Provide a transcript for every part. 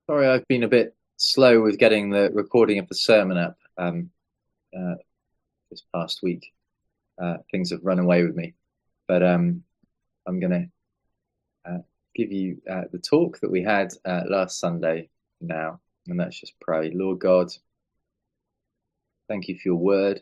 Sorry, I've been a bit slow with getting the recording of the sermon up uh, this past week. Things have run away with me, but I'm going to give you the talk that we had last Sunday now, and let's just pray. Lord God, thank you for your word.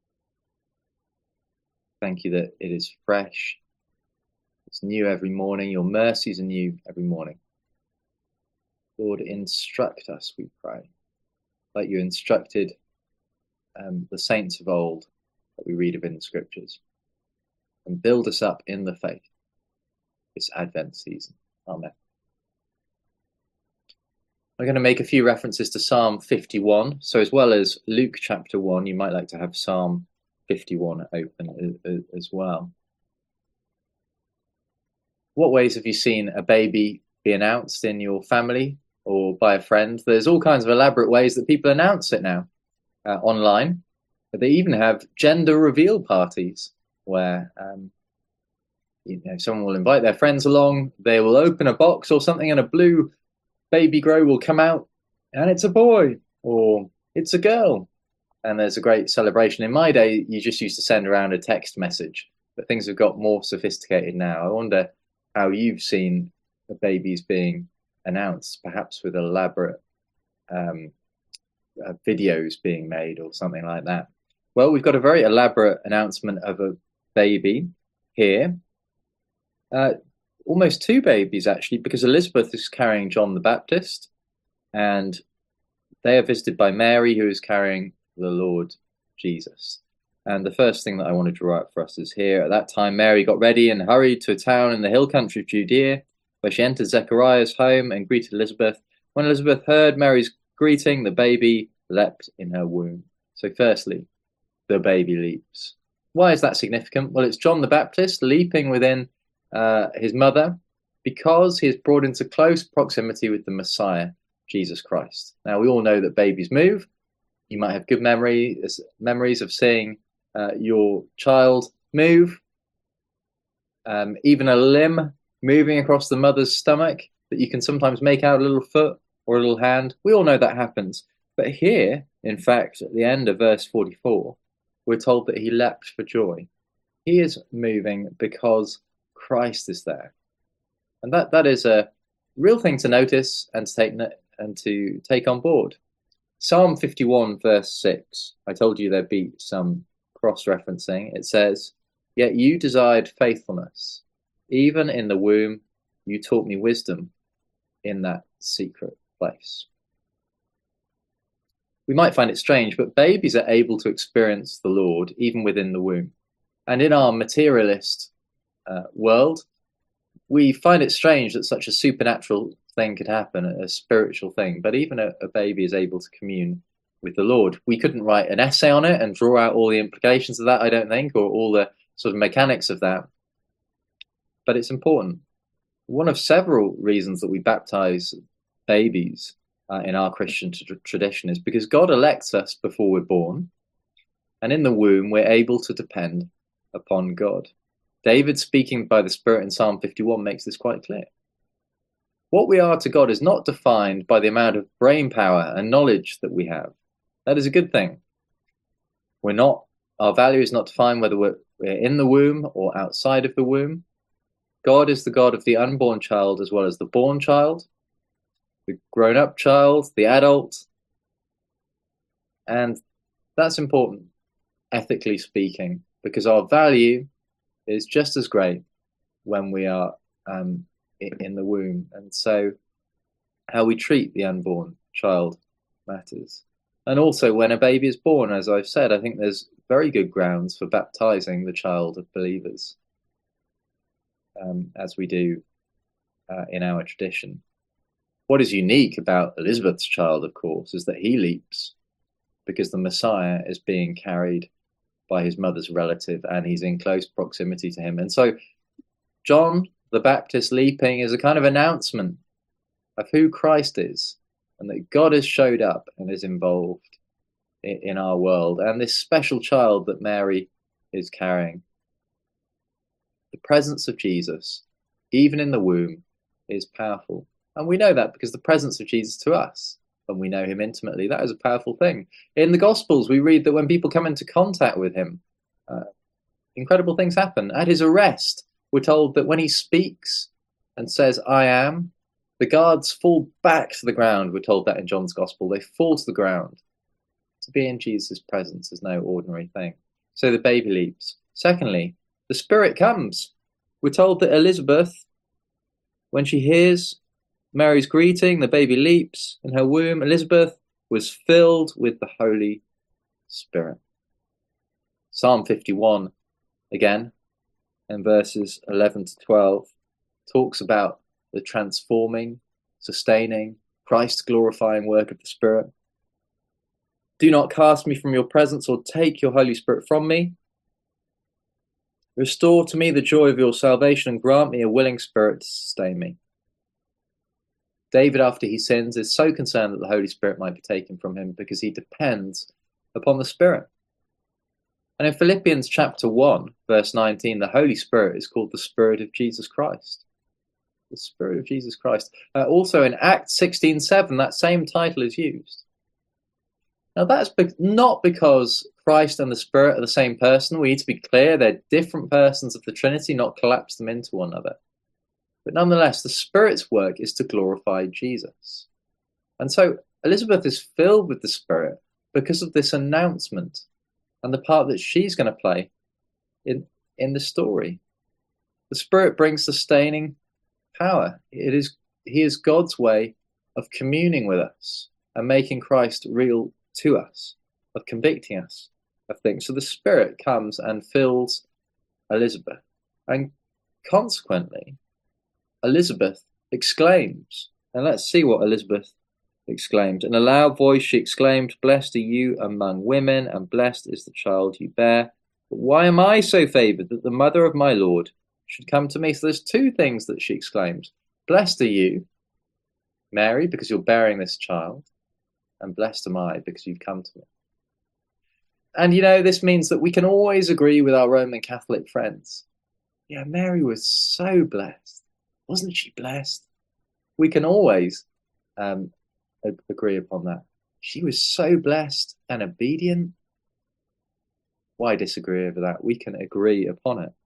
Thank you that it is fresh. It's new every morning. Your mercies are new every morning. Lord, instruct us, we pray, like you instructed the saints of old that we read of in the scriptures, and build us up in the faith this Advent season. Amen. I'm going to make a few references to Psalm 51. So as well as Luke chapter 1, you might like to have Psalm 51 open as well. What ways have you seen a baby be announced in your family or by a friend? There's all kinds of elaborate ways that people announce it now online. But they even have gender reveal parties where someone will invite their friends along. They will open a box or something, and a blue baby grow will come out, and it's a boy or it's a girl. And there's a great celebration. In my day, you just used to send around a text message, but things have got more sophisticated now. I wonder how you've seen the babies being announced, perhaps with elaborate videos being made or something like that. Well, we've got a very elaborate announcement of a baby here. Almost two babies, actually, because Elizabeth is carrying John the Baptist, and they are visited by Mary, who is carrying the Lord Jesus. And the first thing that I want to draw out for us is here. At that time, Mary got ready and hurried to a town in the hill country of Judea, where she entered Zechariah's home and greeted Elizabeth. When Elizabeth heard Mary's greeting, the baby leapt in her womb. So firstly, the baby leaps. Why is that significant? Well, it's John the Baptist leaping within his mother because he is brought into close proximity with the Messiah, Jesus Christ. Now, we all know that babies move. You might have good memories of seeing your child move, even a limb moving across the mother's stomach that you can sometimes make out a little foot or a little hand. We all know that happens. But here, in fact, at the end of verse 44, we're told that he leapt for joy. He is moving because Christ is there. And that is a real thing to notice and to take on board. Psalm 51 verse 6, I told you there'd be some cross-referencing. It says, "Yet you desired faithfulness. Even in the womb, you taught me wisdom in that secret place." We might find it strange, but babies are able to experience the Lord even within the womb. And in our materialist world, we find it strange that such a supernatural thing could happen, a spiritual thing, but even a baby is able to commune with the Lord. We couldn't write an essay on it and draw out all the implications of that, I don't think, or all the sort of mechanics of that. But it's important. One of several reasons that we baptize babies in our Christian tradition is because God elects us before we're born, and in the womb we're able to depend upon God. David, speaking by the Spirit in Psalm 51, makes this quite clear. What we are to God is not defined by the amount of brain power and knowledge that we have. That is a good thing. Our value is not defined whether we're in the womb or outside of the womb. God is the God of the unborn child as well as the born child, the grown-up child, the adult. And that's important, ethically speaking, because our value is just as great when we are in the womb. And so how we treat the unborn child matters. And also when a baby is born, as I've said, I think there's very good grounds for baptizing the child of believers, as we do in our tradition. What is unique about Elizabeth's child, of course, is that he leaps because the Messiah is being carried by his mother's relative and he's in close proximity to him. And so John the Baptist leaping is a kind of announcement of who Christ is and that God has showed up and is involved in our world. And this special child that Mary is carrying, the presence of Jesus, even in the womb, is powerful. And we know that because the presence of Jesus to us, when we know him intimately, that is a powerful thing. In the Gospels, we read that when people come into contact with him, incredible things happen. At his arrest, we're told that when he speaks and says, I am, the guards fall back to the ground. We're told that in John's Gospel. They fall to the ground. To be in Jesus' presence is no ordinary thing. So the baby leaps. Secondly, the Spirit comes. We're told that Elizabeth, when she hears Mary's greeting, the baby leaps in her womb. Elizabeth was filled with the Holy Spirit. Psalm 51, again, in verses 11 to 12, talks about the transforming, sustaining, Christ-glorifying work of the Spirit. Do not cast me from your presence or take your Holy Spirit from me. Restore to me the joy of your salvation and grant me a willing spirit to sustain me. David, after he sins, is so concerned that the Holy Spirit might be taken from him because he depends upon the Spirit. And in Philippians chapter 1, verse 19, the Holy Spirit is called the Spirit of Jesus Christ. The Spirit of Jesus Christ. Also in Acts 16:7, that same title is used. Now that's not because Christ and the Spirit are the same person. We need to be clear, they're different persons of the Trinity, not collapse them into one another. But nonetheless, the Spirit's work is to glorify Jesus. And so Elizabeth is filled with the Spirit because of this announcement and the part that she's going to play in the story. The Spirit brings sustaining power. He is God's way of communing with us and making Christ real to us, of convicting us of things. So the Spirit comes and fills Elizabeth. And consequently, Elizabeth exclaims. And let's see what Elizabeth exclaimed. In a loud voice she exclaimed, "Blessed are you among women, and blessed is the child you bear. But why am I so favoured that the mother of my Lord should come to me?" So there's two things that she exclaims. Blessed are you, Mary, because you're bearing this child, and blessed am I because you've come to me. And this means that we can always agree with our Roman Catholic friends. Yeah, Mary was so blessed. Wasn't she blessed? We can always agree upon that. She was so blessed and obedient. Why disagree over that? We can agree upon it.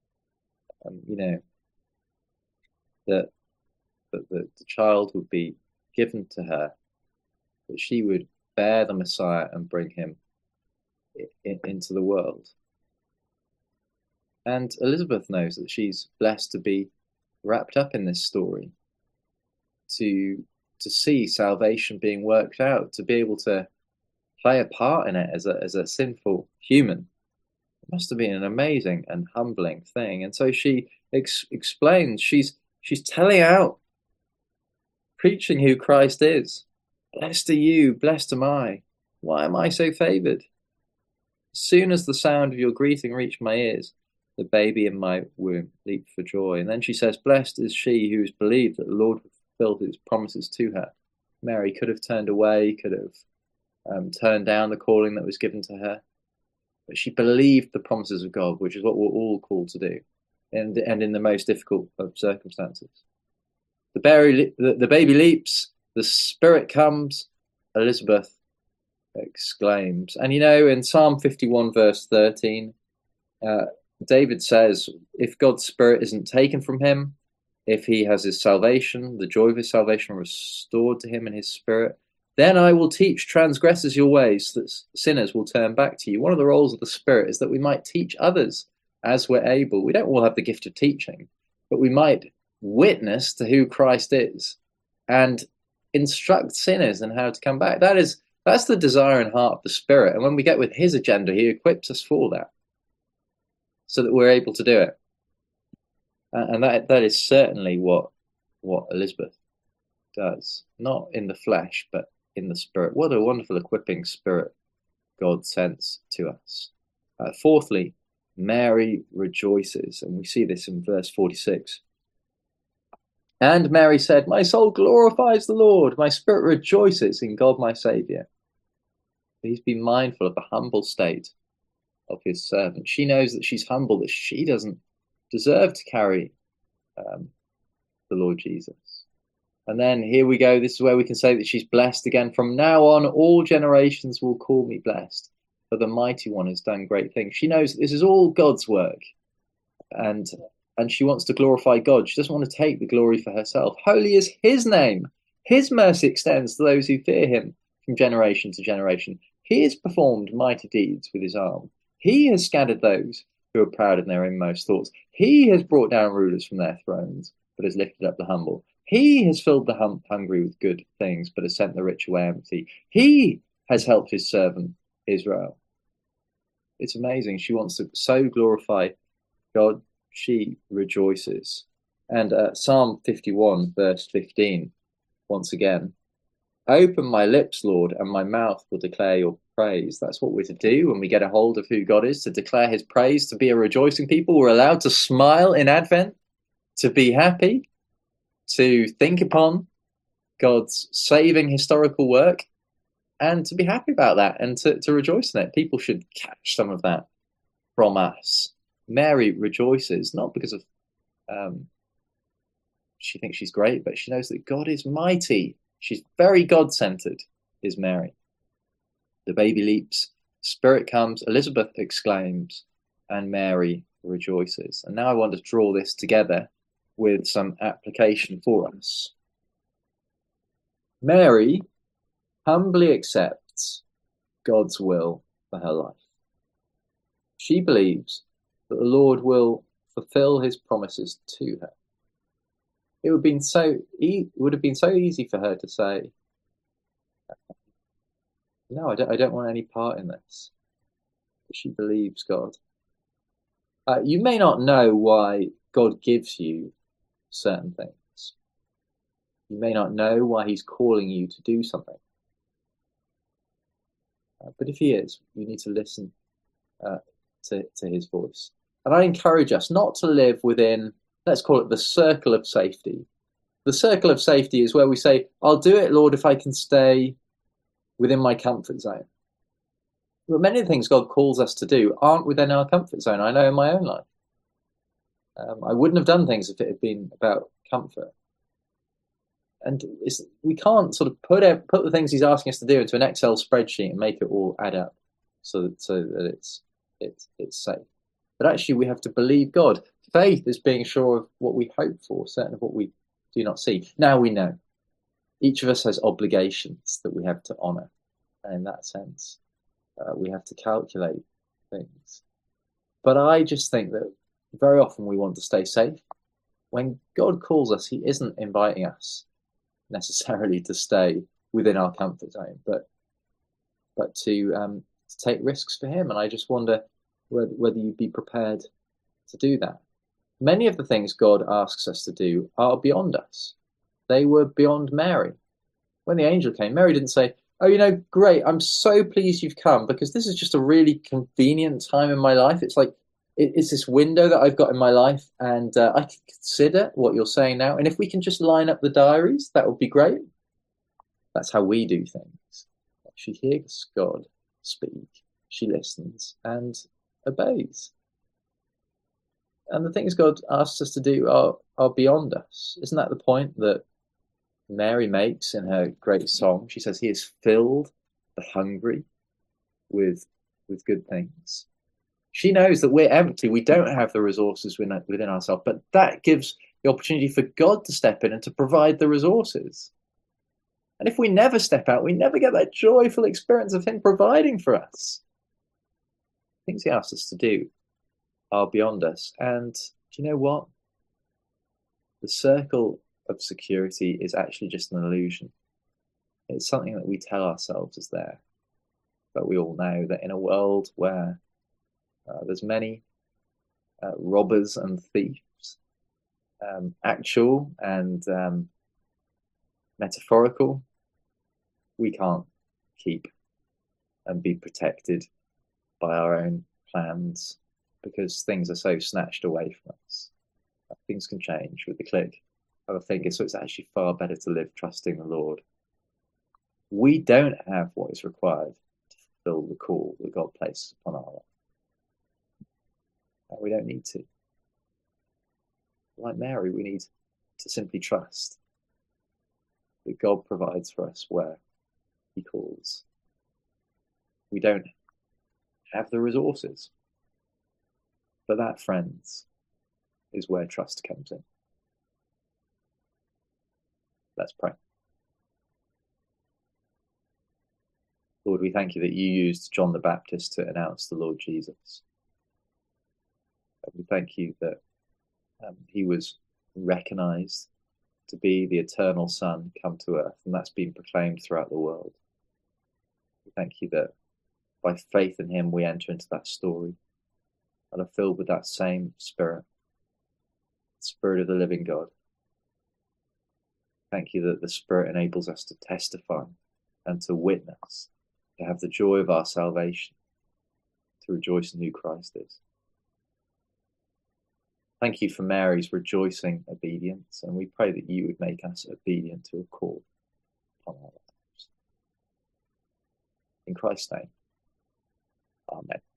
That the child would be given to her, that she would bear the Messiah and bring him into the world. And Elizabeth knows that she's blessed to be wrapped up in this story, to see salvation being worked out, to be able to play a part in it as a sinful human. It must have been an amazing and humbling thing. And so she explains, she's telling out, preaching who Christ is. Blessed are you, blessed am I. Why am I so favoured? As soon as the sound of your greeting reached my ears, the baby in my womb leaped for joy. And then she says, blessed is she who has believed that the Lord would fulfill his promises to her. Mary could have turned away, could have turned down the calling that was given to her. But she believed the promises of God, which is what we're all called to do, and in the most difficult of circumstances. The baby leaps, the Spirit comes, Elizabeth exclaims. And in Psalm 51 verse 13, David says, if God's Spirit isn't taken from him, if he has his salvation, the joy of his salvation restored to him in his Spirit, then I will teach transgressors your ways, so that sinners will turn back to you. One of the roles of the Spirit is that we might teach others as we're able. We don't all have the gift of teaching, but we might witness to who Christ is and instruct sinners in how to come back. That's the desire and heart of the Spirit. And when we get with his agenda, he equips us for that, so that we're able to do it. And that is certainly what Elizabeth does, not in the flesh, but in the Spirit. What a wonderful equipping Spirit God sends to us. Fourthly, Mary rejoices, and we see this in verse 46. And Mary said, my soul glorifies the Lord, my spirit rejoices in God my Saviour. He's been mindful of the humble state of his servant. She knows that she's humble, that she doesn't deserve to carry the Lord Jesus. And then here we go. This is where we can say that she's blessed again. From now on, all generations will call me blessed, for the mighty one has done great things. She knows this is all God's work, and and she wants to glorify God. She doesn't want to take the glory for herself. Holy is his name. His mercy extends to those who fear him from generation to generation. He has performed mighty deeds with his arm. He has scattered those who are proud in their inmost thoughts. He has brought down rulers from their thrones, but has lifted up the humble. He has filled the hungry with good things, but has sent the rich away empty. He has helped his servant Israel. It's amazing. She wants to so glorify God, she rejoices. And Psalm 51, verse 15, once again, open my lips, Lord, and my mouth will declare your praise. That's what we're to do when we get a hold of who God is, to declare his praise, to be a rejoicing people. We're allowed to smile in Advent, to be happy, to think upon God's saving historical work, and to be happy about that and to rejoice in it. People should catch some of that from us. Mary rejoices, not because of she thinks she's great, but she knows that God is mighty. She's very God-centered, is Mary. The baby leaps, Spirit comes, Elizabeth exclaims, and Mary rejoices. And now I want to draw this together with some application for us. Mary humbly accepts God's will for her life. She believes that the Lord will fulfill his promises to her. It would have been so easy for her to say, no, I don't want any part in this. But she believes God. You may not know why God gives you certain things. You may not know why he's calling you to do something. But if he is, you need to listen to his voice. And I encourage us not to live within, let's call it the circle of safety. The circle of safety is where we say, I'll do it, Lord, if I can stay within my comfort zone. But many of the things God calls us to do aren't within our comfort zone. I know in my own life. I wouldn't have done things if it had been about comfort. And we can't sort of put the things he's asking us to do into an Excel spreadsheet and make it all add up so that it's safe. But actually, we have to believe God. Faith is being sure of what we hope for, certain of what we do not see. Now we know. Each of us has obligations that we have to honour. And in that sense, we have to calculate things. But I just think that very often we want to stay safe. When God calls us, he isn't inviting us necessarily to stay within our comfort zone, but to take risks for him. And I just wonder whether you'd be prepared to do that. Many of the things God asks us to do are beyond us. They were beyond Mary. When the angel came, Mary didn't say, oh, great, I'm so pleased you've come because this is just a really convenient time in my life. It's like, it's this window that I've got in my life, and I can consider what you're saying now. And if we can just line up the diaries, that would be great. That's how we do things. She hears God speak, she listens and obeys. And the things God asks us to do are beyond us. Isn't that the point that Mary makes in her great song? She says, he has filled the hungry with good things. She knows that we're empty. We don't have the resources within ourselves, but that gives the opportunity for God to step in and to provide the resources. And if we never step out, we never get that joyful experience of him providing for us. Things he asks us to do are beyond us. And do you know what? The circle of security is actually just an illusion. It's something that we tell ourselves is there. But we all know that in a world where there's many robbers and thieves, actual and metaphorical, we can't keep and be protected by our own plans because things are so snatched away from us. Things can change with the click of a finger, so it's actually far better to live trusting the Lord. We don't have what is required to fulfill the call that God places upon our life. We don't need to. Like Mary, we need to simply trust. that God provides for us where he calls. We don't have the resources. But that, friends, is where trust comes in. Let's pray. Lord, we thank you that you used John the Baptist to announce the Lord Jesus. And we thank you that he was recognized to be the eternal Son come to earth, and that's been proclaimed throughout the world. We thank you that by faith in him we enter into that story and are filled with that same Spirit, the Spirit of the living God. Thank you that the Spirit enables us to testify and to witness, to have the joy of our salvation, to rejoice in who Christ is. Thank you for Mary's rejoicing obedience, and we pray that you would make us obedient to a call upon our lives. In Christ's name, amen.